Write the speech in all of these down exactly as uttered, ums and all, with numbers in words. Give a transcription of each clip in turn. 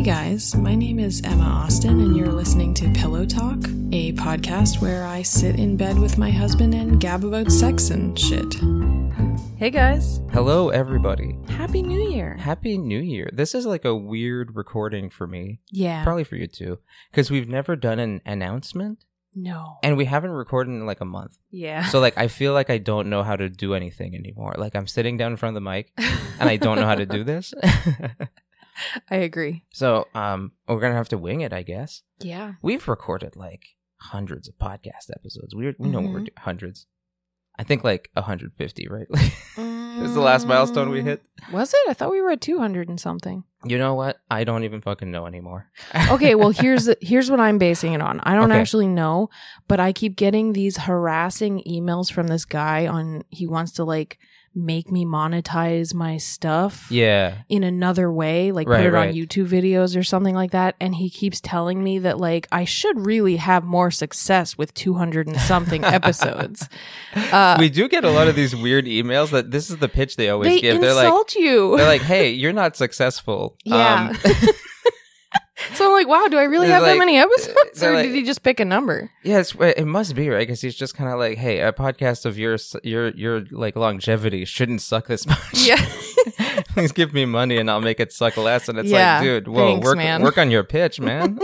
guys, my name is Emma Austin, and you're listening to Pillow Talk, a podcast where I sit in bed with my husband and gab about sex and shit. Hey guys. Hello, everybody. Happy New Year. Happy New Year. This is like a weird recording for me. Yeah. Probably for you too. Because we've never done an announcement. No. And we haven't recorded in like a month. Yeah. So like I feel like I don't know how to do anything anymore. Like I'm sitting down in front of the mic and I don't know how to do this. I agree. So um, we're going to have to wing it, I guess. Yeah. We've recorded like hundreds of podcast episodes. We we know mm-hmm. what we're doing. Hundreds. I think like one hundred fifty, right? It was the last milestone we hit. Was it? I thought we were at two hundred and something. You know what? I don't even fucking know anymore. Okay, well, here's the, here's what I'm basing it on. I don't Okay. actually know, but I keep getting these harassing emails from this guy on, he wants to like make me monetize my stuff Yeah. in another way, like Right, put it right. on YouTube videos or something like that. And he keeps telling me that like I should really have more success with two hundred and something episodes. Uh, We do get a lot of these weird emails that this is the pitch they always they give. They're like, insult you. they're like, hey, you're not successful. Yeah. Um, So I'm like, wow, do I really They're have that like- many episodes? they're Or like- did he just pick a number? yeah, it's, it must be, right? Because he's just kind of like, hey, a podcast of your, your, your like longevity shouldn't suck this much. Yeah. Please give me money and I'll make it suck less. And it's Yeah, like, dude, whoa, thanks, work, man. work on your pitch, man.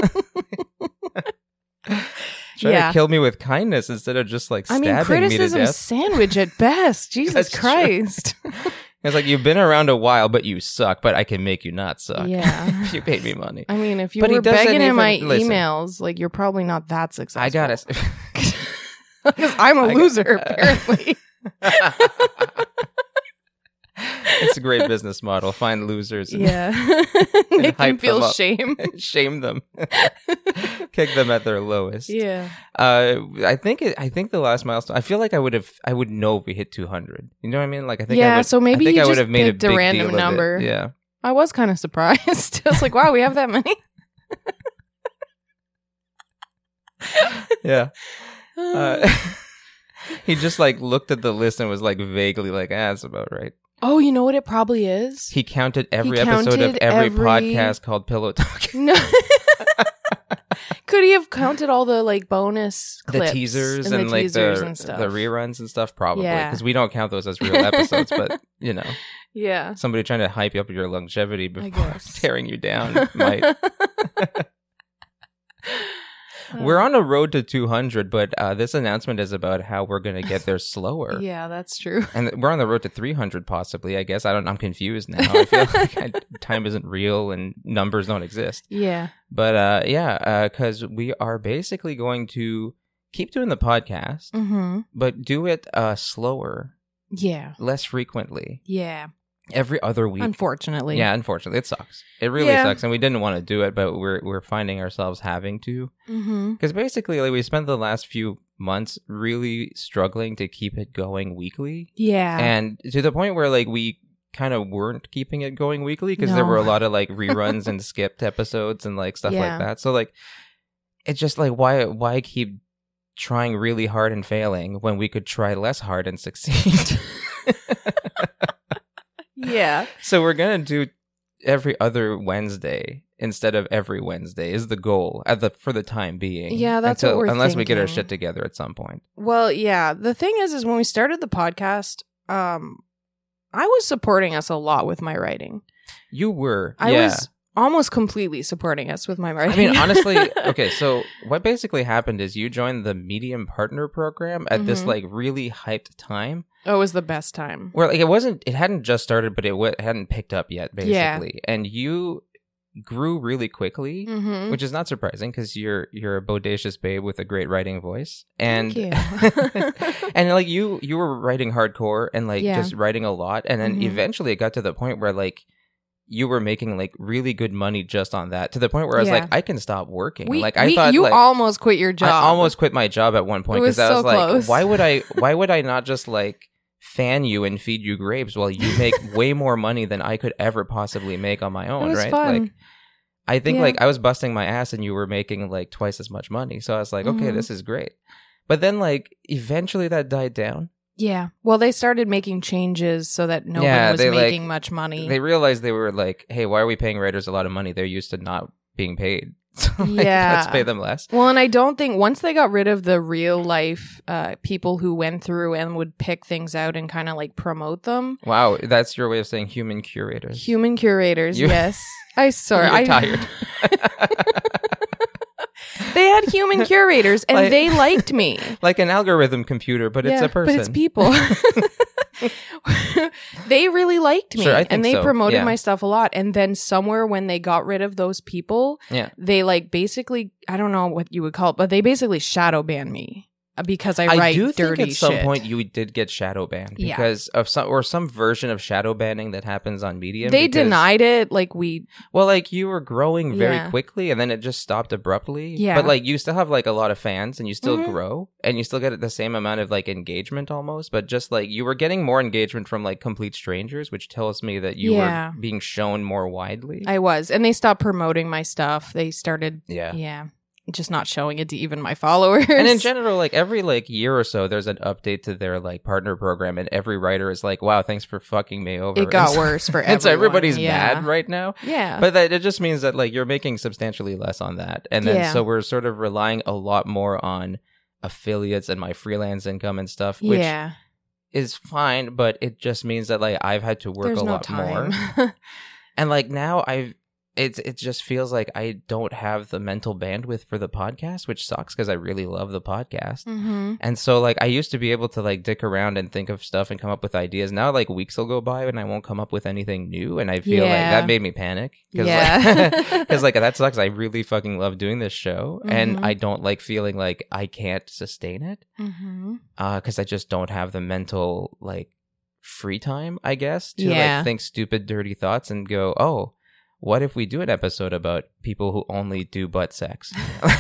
Try Yeah. to kill me with kindness instead of just like I stabbing mean, me to criticism death. sandwich at best. Jesus That's true. Christ. It's like, you've been around a while, but you suck, but I can make you not suck. Yeah. If you paid me money. I mean, if you But he were doesn't begging in my even- listen. emails, like you're probably not that successful. I gotta. Because I'm a I got- loser, apparently. It's a great business model. Find losers and Yeah. Make them hype feel them up. shame. shame them, kick them at their lowest. Yeah. Uh, I think. It, I think the last milestone. I feel like I would have. I would know if we hit two hundred. You know what I mean? Like I think. I Yeah, would, so maybe I think you I would just have made a picked a big random deal of it. number. Yeah. I was kind of surprised. I was like, wow, we have that many? Yeah. Uh, he just like looked at the list and was like vaguely like, ah, that's about right. Oh, you know what it probably is? He counted every He episode of counted every, every- podcast called Pillow Talk. No. Could he have counted all the like bonus The clips teasers and, and, the like teasers the and stuff? the reruns and stuff, probably, Yeah. because we don't count those as real episodes. But you know, Yeah. somebody trying to hype you up your longevity I before guess. tearing you down might. We're on a road to two hundred, but uh, this announcement is about how we're going to get there slower. Yeah, that's true. And we're on the road to three hundred, possibly. I guess I don't. I'm confused now. I feel like I, time isn't real and numbers don't exist. Yeah. But uh, yeah, because we are basically going to keep doing the podcast, Mm-hmm. but do it uh, slower, Yeah. less frequently, Yeah. every other week. Unfortunately. Yeah, unfortunately, it sucks. It really Yeah. sucks, and we didn't want to do it, but we're we're finding ourselves having to. Mm-hmm. Because basically, like, we spent the last few months really struggling to keep it going weekly. Yeah. And to the point where, like, we kind of weren't keeping it going weekly because there No. were a lot of, like, reruns and skipped episodes and, like, stuff Yeah. like that. So, like, it's just, like, why why keep trying really hard and failing when we could try less hard and succeed? Yeah. So we're going to do every other Wednesday instead of every Wednesday is the goal at the for the time being. Yeah, that's what we're unless we get our thinking. shit together at some point. Well, yeah. The thing is, is when we started the podcast, um, I was supporting us a lot with my writing. You were. I yeah. was almost completely supporting us with my writing. I mean, honestly, okay, so what basically happened is you joined the Medium Partner Program at this Mhm. like really hyped time oh, it was the best time. where like it wasn't, it hadn't just started, but it w- hadn't picked up yet, Yeah. basically. And you grew really quickly, Mm-hmm. which is not surprising because you're you're a bodacious babe with a great writing voice, and Thank you. and like you you were writing hardcore and like Yeah. just writing a lot, and then Mhm. eventually it got to the point where like you were making like really good money just on that, to the point where I was Yeah. like, I can stop working. We, like I we- thought you like, almost quit your job. I almost quit my job at one point It was because I was so like, close. why would I why would I not just like fan you and feed you grapes while you make way more money than I could ever possibly make on my own, It was right? fun. Like I think Yeah. like I was busting my ass and you were making like twice as much money. So I was like, okay, Mhm. this is great. But then like eventually that died down. Yeah. Well, they started making changes so that no Yeah, one was they, making like- much money. They realized they were like, hey, why are we paying writers a lot of money? They're used to not being paid. So like, Yeah. let's pay them less. Well, and I don't think once they got rid of the real life uh, people who went through and would pick things out and kind of like promote them. Wow, that's your way of saying human curators. Human curators, You- yes. I sorry. You're I tired. They had human curators and Like- they liked me. Like an algorithm computer, but it's Yeah, a person. But it's people. They really liked me Sure, I think and they so, promoted yeah. my stuff a lot. And then somewhere when they got rid of those people, Yeah. they like basically, I don't know what you would call it, but they basically shadow banned me because I, I write do think dirty at some shit. point you did get shadow banned Yeah. because of some or some version of shadow banning that happens on Medium. They because- denied it. Like we, Well, like you were growing very Yeah. quickly, and then it just stopped abruptly. Yeah. But like you still have like a lot of fans, and you still Mhm. grow, and you still get the same amount of like engagement almost. But just like you were getting more engagement from like complete strangers, which tells me that you Yeah. were being shown more widely. I was, and they stopped promoting my stuff. They started, yeah. yeah, just not showing it to even my followers. And in general, like every like year or so, there's an update to their like partner program, and every writer is like, "Wow, thanks for fucking me over." it got And so- worse for And so everyone. everybody's Yeah. mad right now. Yeah. But that it just means that like you're making substantially less on that. And then Yeah. so we're sort of relying a lot more on affiliates and my freelance income and stuff, which yeah. is fine, but it just means that like I've had to work There's a no lot more. time. And like now I've it's it just feels like I don't have the mental bandwidth for the podcast, which sucks because I really love the podcast. hmm And so like I used to be able to like dick around and think of stuff and come up with ideas. Now like weeks will go by and I won't come up with anything new, and I feel like Yeah. that made me panic. Cause, Yeah. like, Cause like that sucks. I really fucking love doing this show, Mhm. and I don't like feeling like I can't sustain it. hmm Uh, cause I just don't have the mental like free time, I guess, to Yeah. like think stupid, dirty thoughts and go, oh, what if we do an episode about people who only do butt sex?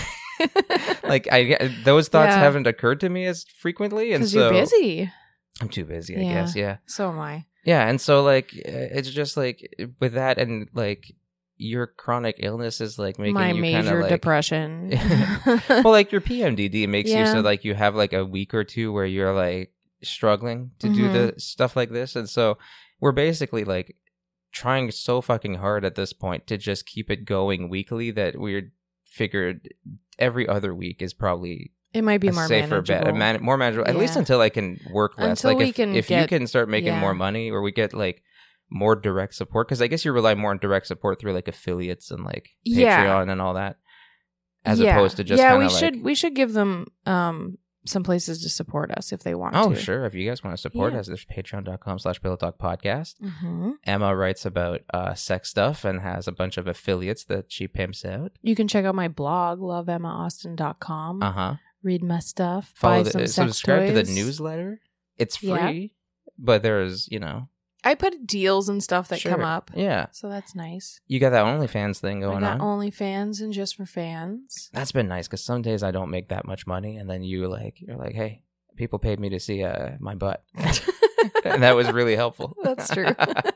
Like I, those thoughts Yeah. haven't occurred to me as frequently, and Because so you're busy. I'm too busy, I Yeah. guess. Yeah, So am I. yeah, and so like it's just like with that, and like your chronic illness is like making My you kind major of like depression. well, like your P M D D makes you Yeah. so like you have like a week or two where you're like struggling to do Mhm. the stuff like this, and so we're basically like trying so fucking hard at this point to just keep it going weekly that we're figured every other week is probably It might be a more safer bet, manageable. a man- more manageable. At least Yeah. until I can work less. Until like we if, can if you get- can start making yeah. more money, or we get like more direct support, because I guess you rely more on direct support through like affiliates and like Yeah. Patreon and all that, as Yeah. opposed to just yeah. kind We of like, should we should give them um some places to support us if they want oh to. sure, if you guys want to support Yeah. us, there's patreon.com slash Pillow Talk Podcast. hmm Emma writes about uh, sex stuff and has a bunch of affiliates that she pimps out. You can check out my blog, love emma austin dot com. Uh huh. Read my stuff. Follow buy the, some uh, sex subscribe to the toys. newsletter. It's free, Yeah. but there's you know I put deals and stuff that come sure. up. Yeah, So that's nice. you got that OnlyFans thing I going got on. OnlyFans and just for fans. That's been nice because some days I don't make that much money, and then you like you're like, hey, people paid me to see uh, my butt, and that was really helpful. That's true.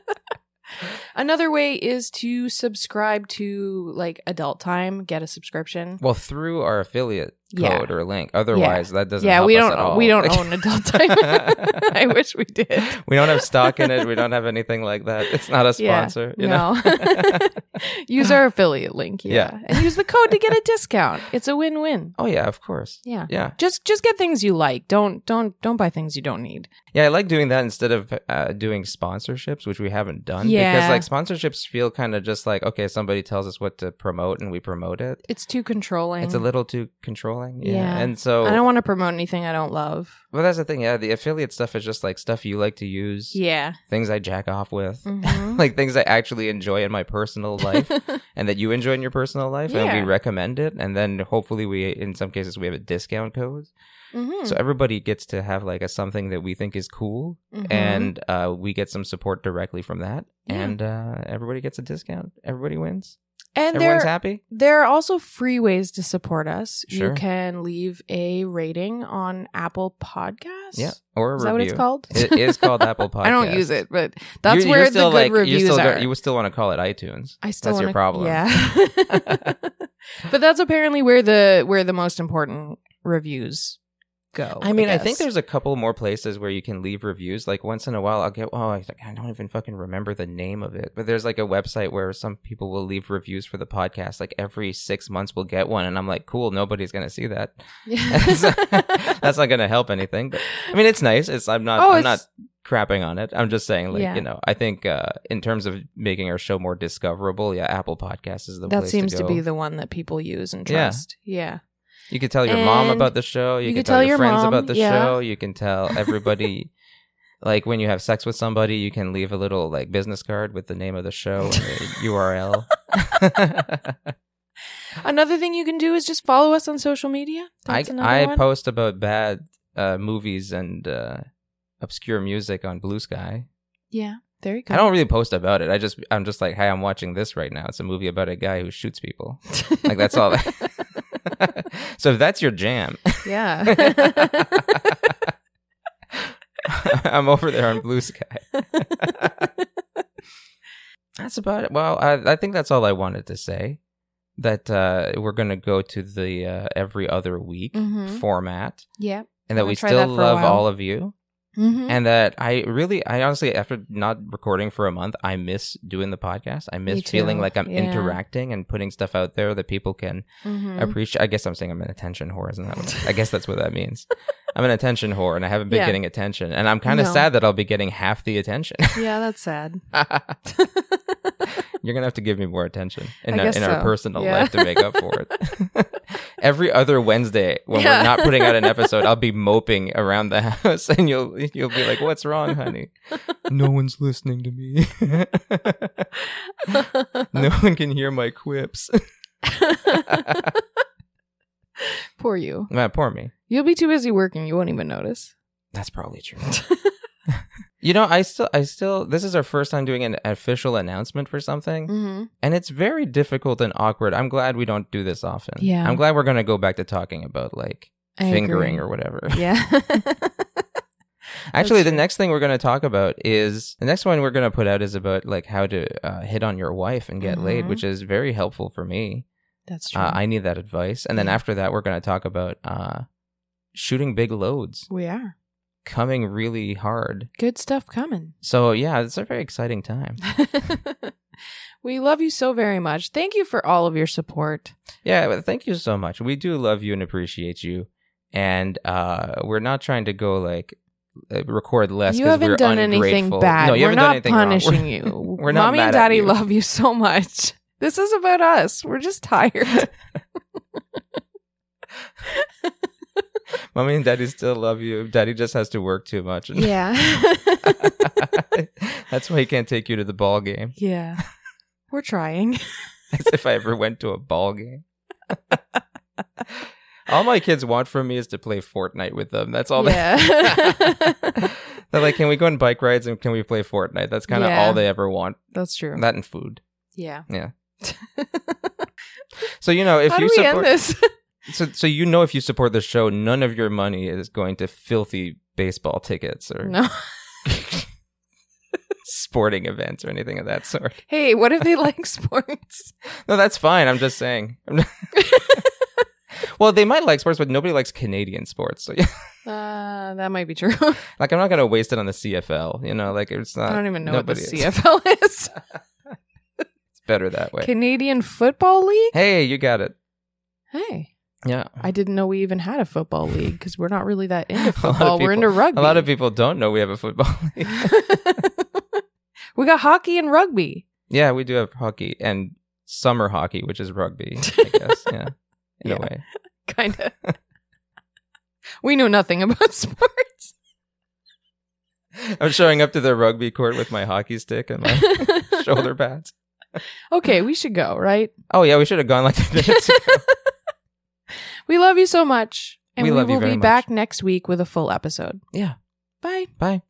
Another way is to subscribe to like Adult Time, get a subscription. Well, through our affiliate Yeah. code or link. Otherwise, that doesn't. Yeah, help we us don't at all. we don't own Adult Time. I wish we did. We don't have stock in it. We don't have anything like that. It's not a sponsor. Yeah, you know? no. Use our affiliate link, yeah. Yeah. And use the code to get a discount. It's a win-win. Oh yeah, of course. Yeah. Yeah, Just just get things you like. Don't don't don't buy things you don't need. yeah. I like doing that instead of uh, doing sponsorships, which we haven't done. Yeah. Because like sponsorships feel kind of just like okay, somebody tells us what to promote and we promote it. It's too controlling. It's a little too controlling. Yeah. Yeah. And so I don't want to promote anything I don't love. well, that's the thing. Yeah, the affiliate stuff is just like stuff you like to use. Yeah. Things I jack off with. Mhm. Like things I actually enjoy in my personal life and that you enjoy in your personal life, and Yeah. we recommend it, and then hopefully we in some cases we have a discount code, Mhm. so everybody gets to have like a something that we think is cool, Mhm. and uh, we get some support directly from that, Yeah. and uh, everybody gets a discount, everybody wins, and everyone's there happy. there are also free ways to support us. Sure. You can leave a rating on Apple Podcasts. Yeah, or a Is review. that what it's called? It is called Apple Podcast. I don't use it, but that's You're- where you're the still, good like, you reviews still are. don't- you still want to call it iTunes. I still That's your wanna- problem. Yeah. But that's apparently where the where the most important reviews go. I mean, I, I think there's a couple more places where you can leave reviews. Like once in a while, I'll get, oh, I, I don't even fucking remember the name of it. But there's like a website where some people will leave reviews for the podcast. Like every six months we'll get one. And I'm like, cool, nobody's going to see that. That's, that's not going to help anything. But I mean, it's nice. It's I'm not, Oh, I'm it's- not crapping on it. I'm just saying, like, Yeah. you know, I think uh, in terms of making our show more discoverable, yeah, Apple Podcasts is the that place seems to to, go. be the one that people use and Yeah. trust. Yeah. You can tell your mom And about the show. You, you can could tell, tell your your friends mom, about the yeah. show. You can tell everybody. Like when you have sex with somebody, you can leave a little like business card with the name of the show and the U R L. Another thing you can do is just follow us on social media. I That's another I one. post about bad uh, movies and uh, obscure music on Blue Sky. Yeah, there you go. I don't really post about it. I just I'm just like, hey, I'm watching this right now. It's a movie about a guy who shoots people. Like that's all. So if that's your jam, Yeah. I'm over there on Blue Sky. That's about it. Well, I, I think that's all I wanted to say. That uh, we're going to go to the uh, every other week Mhm. format, Yeah. and that Wanna we try still that for a love while? all of you. Mm-hmm. And that I really, I honestly, after not recording for a month, I miss doing the podcast. I miss Me feeling too. like I'm Yeah. interacting and putting stuff out there that people can Mm-hmm. appreciate. I guess I'm saying I'm an attention whore, isn't that what, I guess that's what that means. I'm an attention whore and I haven't been Yeah. getting attention. And I'm kind of No. sad that I'll be getting half the attention. Yeah, that's sad. You're going to have to give me more attention in, I our, guess in our so. personal Yeah. life to make up for it. Every other Wednesday when Yeah. we're not putting out an episode, I'll be moping around the house and you'll you'll be like, "What's wrong, honey?" No one's listening to me. No one can hear my quips. Poor you. Man, poor me. You'll be too busy working. You won't even notice. That's probably true. You know, I still, I still, this is our first time doing an official announcement for something, Mm-hmm. and it's very difficult and awkward. I'm glad we don't do this often. Yeah. I'm glad we're going to go back to talking about like I fingering agree. or whatever. Yeah. Actually, the true. next thing we're going to talk about is the next one we're going to put out is about like how to uh, hit on your wife and get laid, Mhm. which is very helpful for me. That's true. Uh, I need that advice. And then Yeah. after that, we're going to talk about uh, shooting big loads, we are. coming really hard. Good stuff coming. So yeah, it's a very exciting time. We love you so very much. Thank you for all of your support. Yeah, but thank you so much. We do love you and appreciate you. And uh, we're not trying to go like uh, record less You because haven't we're done ungrateful. anything bad. No, you We're haven't done not anything wrong. punishing We're- you. we're not Mommy mad and at Daddy you. love you so much. This is about us. We're just tired. Mommy and Daddy still love you. Daddy just has to work too much. Yeah. That's why he can't take you to the ball game. Yeah. We're trying. As if I ever went to a ball game. All my kids want from me is to play Fortnite with them. That's all Yeah. they... They're like, can we go on bike rides and can we play Fortnite? That's kind of Yeah. all they ever want. That's true. That and food. Yeah. Yeah. So, you know, if How you do we support... end this? So, so you know, if you support the show, none of your money is going to filthy baseball tickets or No. sporting events or anything of that sort. Hey, what if they like sports? No, that's fine. I'm just saying. I'm not- Well, they might like sports, but nobody likes Canadian sports. So, yeah. Uh, that might be true. Like, I'm not going to waste it on the C F L. You know, like, it's not. I don't even know what the nobody is. C F L is. It's better that way. Canadian Football League? Hey, you got it. Hey. Yeah. I didn't know we even had a football league because we're not really that into A lot of football. We're people- into rugby. A lot of people don't know we have a football league. We got hockey and rugby. Yeah, we do have hockey and summer hockey, which is rugby, I guess. Yeah. In Yeah. a way. Kind of. We know nothing about sports. I'm showing up to the rugby court with my hockey stick and my shoulder pads. Okay, we should go, right? Oh, yeah, we should have gone like ten minutes ago. We love you so much. And We we, love you will very be much. back next week with a full episode. Yeah. Bye. Bye.